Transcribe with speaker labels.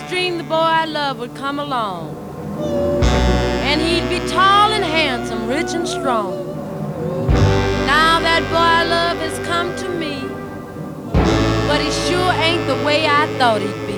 Speaker 1: dreamed the boy I love would come along. And he'd be tall and handsome, rich and strong. Now that boy I love has come to me, but he sure ain't the way I thought he'd be.